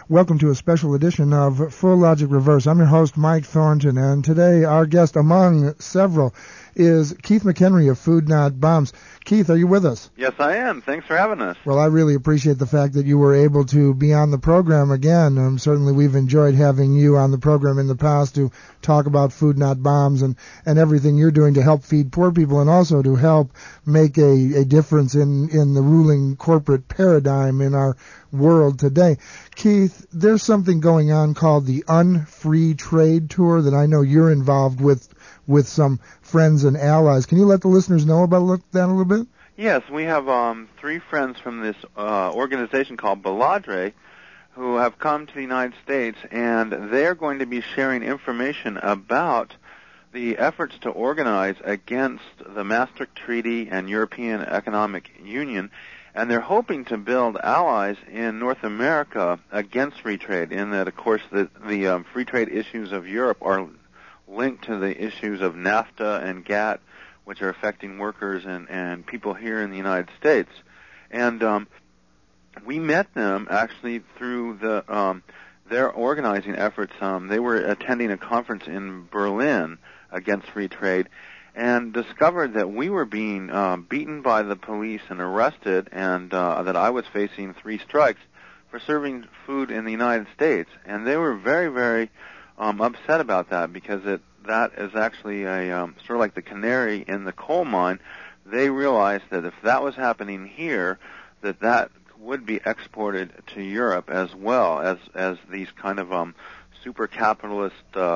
Welcome to a special edition of Full Logic Reverse. I'm your host, Mike Thornton, and today our guest, among several, is Keith McHenry of Food Not Bombs. Keith, are you with us? Yes, I am. Thanks for having us. Well, I really appreciate the fact that you were able to be on the program again. Certainly we've enjoyed having you on the program in the past to talk about Food Not Bombs and everything you're doing to help feed poor people and also to help make a difference in the ruling corporate paradigm in our world today. Keith, there's something going on called the Unfree Trade Tour that I know you're involved with some friends and allies. Can you let the listeners know about that a little bit? Yes, we have three friends from this organization called Baladre who have come to the United States, and they're going to be sharing information about the efforts to organize against the Maastricht Treaty and European Economic Union, and they're hoping to build allies in North America against free trade, in that, of course, the free trade issues of Europe are linked to the issues of NAFTA and GATT, which are affecting workers and people here in the United States. And we met them actually through their organizing efforts. They were attending a conference in Berlin against free trade and discovered that we were being beaten by the police and arrested, and that I was facing 3 strikes for serving food in the United States. And they were very, very upset about that, because that is actually a sort of like the canary in the coal mine. They realized that if that was happening here, that would be exported to Europe as well, as these kind of super capitalist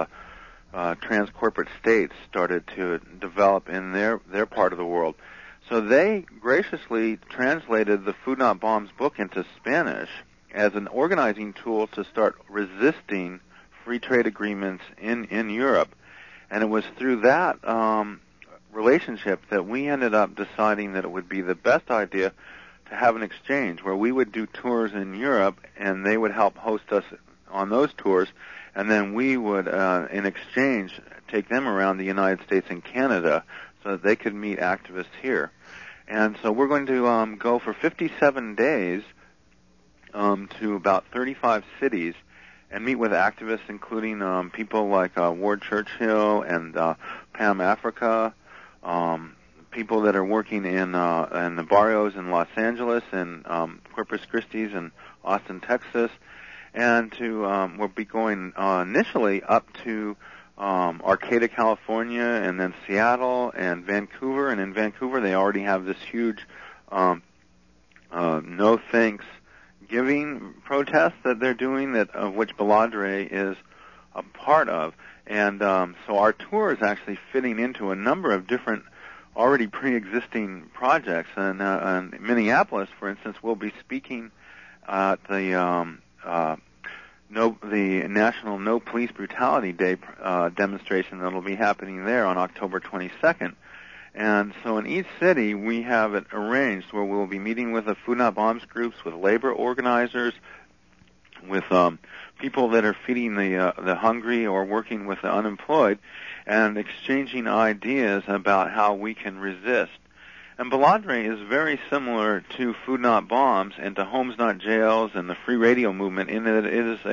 trans-corporate states started to develop in their part of the world. So they graciously translated the Food Not Bombs book into Spanish as an organizing tool to start resisting free trade agreements in Europe. And it was through that relationship that we ended up deciding that it would be the best idea to have an exchange where we would do tours in Europe and they would help host us on those tours, and then we would, in exchange, take them around the United States and Canada so that they could meet activists here. And so we're going to go for 57 days to about 35 cities and meet with activists, including people like Ward Churchill and Pam Africa, people that are working in the barrios in Los Angeles and Corpus Christi and Austin, Texas, and we'll be going initially up to Arcata, California, and then Seattle and Vancouver. And in Vancouver, they already have this huge no thanks giving protest that they're doing, of which Baladre is a part of. And so our tour is actually fitting into a number of different already pre-existing projects. And in Minneapolis, for instance, we'll be speaking at the National No Police Brutality Day demonstration that will be happening there on October 22nd. And so in each city, we have it arranged where we'll be meeting with the Food Not Bombs groups, with labor organizers, with people that are feeding the hungry or working with the unemployed, and exchanging ideas about how we can resist. And Baladre is very similar to Food Not Bombs and to Homes Not Jails and the Free Radio movement, in that it is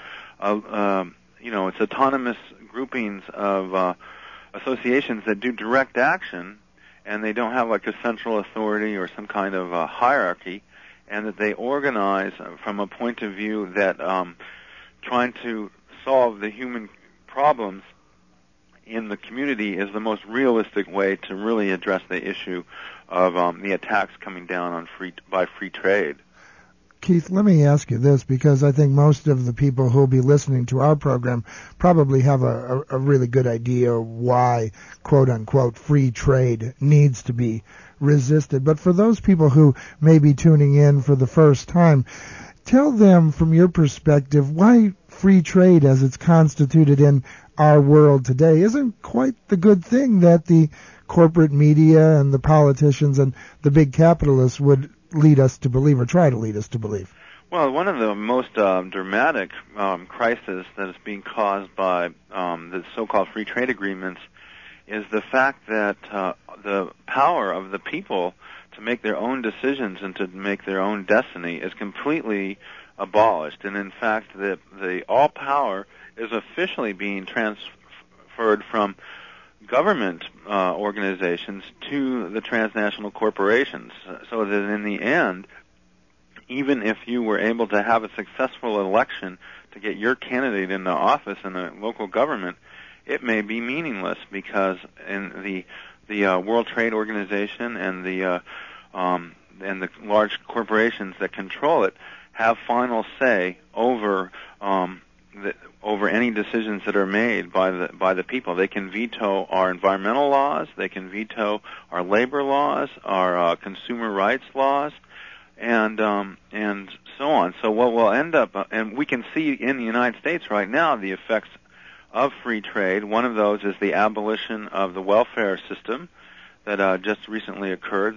it's autonomous groupings of associations that do direct action, and they don't have like a central authority or some kind of hierarchy, and that they organize from a point of view that trying to solve the human problems in the community is the most realistic way to really address the issue of the attacks coming down by free trade. Keith, let me ask you this, because I think most of the people who will be listening to our program probably have a really good idea why, quote-unquote, free trade needs to be resisted. But for those people who may be tuning in for the first time, tell them from your perspective why free trade as it's constituted in our world today isn't quite the good thing that the corporate media and the politicians and the big capitalists would lead us to believe, or try to lead us to believe. Well, one of the most dramatic crises that is being caused by the so-called free trade agreements is the fact that the power of the people to make their own decisions and to make their own destiny is completely abolished. And in fact, the all power is officially being transferred from government organizations to the transnational corporations, so that in the end, even if you were able to have a successful election to get your candidate into office in a local government, it may be meaningless, because in the World Trade Organization and the large corporations that control it have final say over over any decisions that are made by the people. They can veto our environmental laws, they can veto our labor laws, our consumer rights laws, and so on. So what will end up, and we can see in the United States right now the effects of free trade. One of those is the abolition of the welfare system that just recently occurred.